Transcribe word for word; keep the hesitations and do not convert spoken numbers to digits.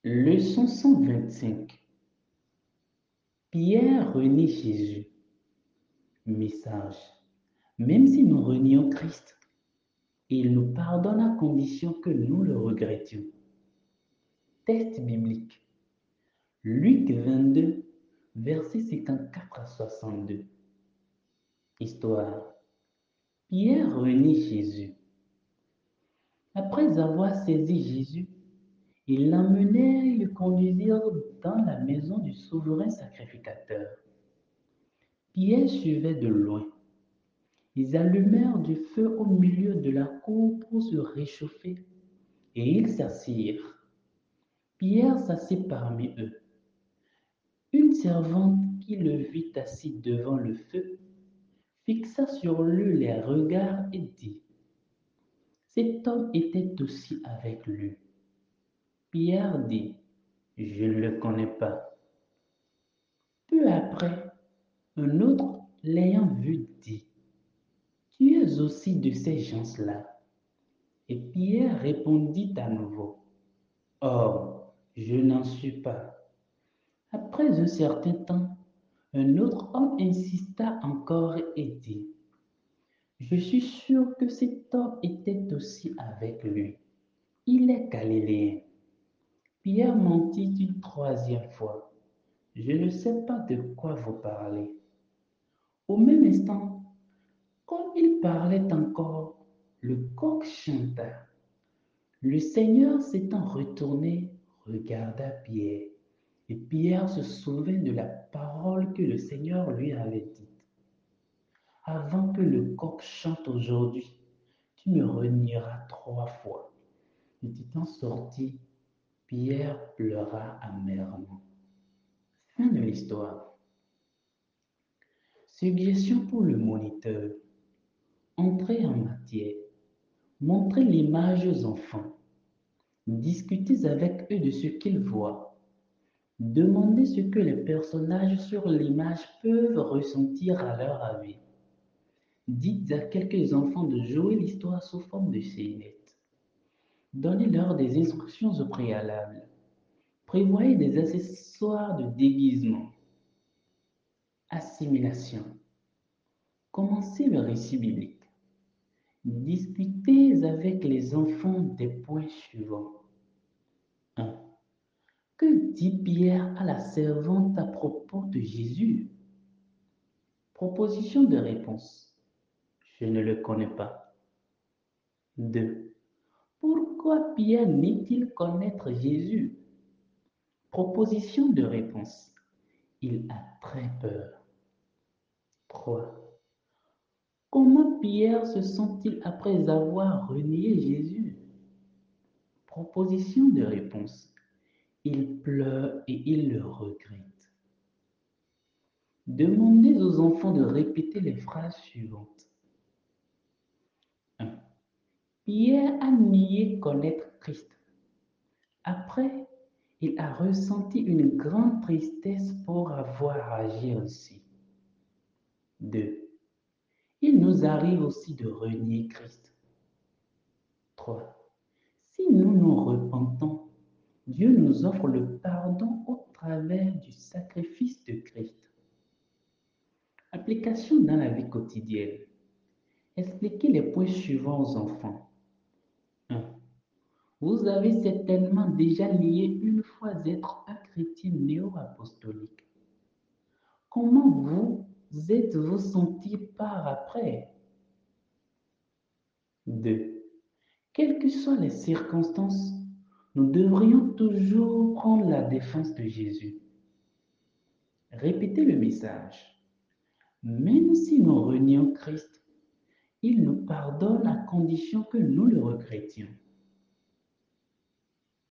Leçon cent vingt-cinq. Pierre renie Jésus. Message. Même si nous renions Christ, il nous pardonne à condition que nous le regrettions. Texte biblique. Luc vingt-deux, versets cinquante-quatre à soixante-deux. Histoire. Pierre renie Jésus. Après avoir saisi Jésus, ils l'emmenèrent et le conduisirent dans la maison du souverain sacrificateur. Pierre suivait de loin. Ils allumèrent du feu au milieu de la cour pour se réchauffer, et ils s'assirent. Pierre s'assit parmi eux. Une servante qui le vit assis devant le feu fixa sur lui les regards et dit: Cet homme était aussi avec lui. Pierre dit: Je ne le connais pas. Peu après, un autre, l'ayant vu, dit: Tu es aussi de ces gens-là. Et Pierre répondit à nouveau: Or, je n'en suis pas. Après un certain temps, un autre homme insista encore et dit: Je suis sûr que cet homme était aussi avec lui. Il est galiléen. Pierre mentit une troisième fois: Je ne sais pas de quoi vous parlez. Au même instant, comme il parlait encore, le coq chanta. Le Seigneur s'étant retourné, regarda Pierre, et Pierre se souvint de la parole que le Seigneur lui avait dite: Avant que le coq chante aujourd'hui, tu me renieras trois fois. Et étant sorti, Pierre pleura amèrement. Fin de l'histoire. Suggestion pour le moniteur. Entrez en matière. Montrez l'image aux enfants. Discutez avec eux de ce qu'ils voient. Demandez ce que les personnages sur l'image peuvent ressentir à leur avis. Dites à quelques enfants de jouer l'histoire sous forme de scénettes. Donnez-leur des instructions au préalable. Prévoyez des accessoires de déguisement. Assimilation. Commencez le récit biblique. Discutez avec les enfants des points suivants. un. Que dit Pierre à la servante à propos de Jésus? Proposition de réponse. Je ne le connais pas. deux. Pourquoi Pierre n'est-il connaître Jésus? Proposition de réponse. Il a très peur. trois. Comment Pierre se sent-il après avoir renié Jésus? Proposition de réponse. Il pleure et il le regrette. Demandez aux enfants de répéter les phrases suivantes. un. Pierre a nié connaître Christ. Après, il a ressenti une grande tristesse pour avoir agi ainsi. deux. Il nous arrive aussi de renier Christ. trois. Si nous nous repentons, Dieu nous offre le pardon au travers du sacrifice de Christ. Application dans la vie quotidienne. Expliquez les points suivants aux enfants. un. Vous avez certainement déjà nié une fois être un chrétien néo-apostolique. Comment vous êtes-vous senti par après? deux. Quelles que soient les circonstances, nous devrions toujours prendre la défense de Jésus. Répétez le message. Même si nous renions Christ, il nous pardonne à condition que nous le regrettions.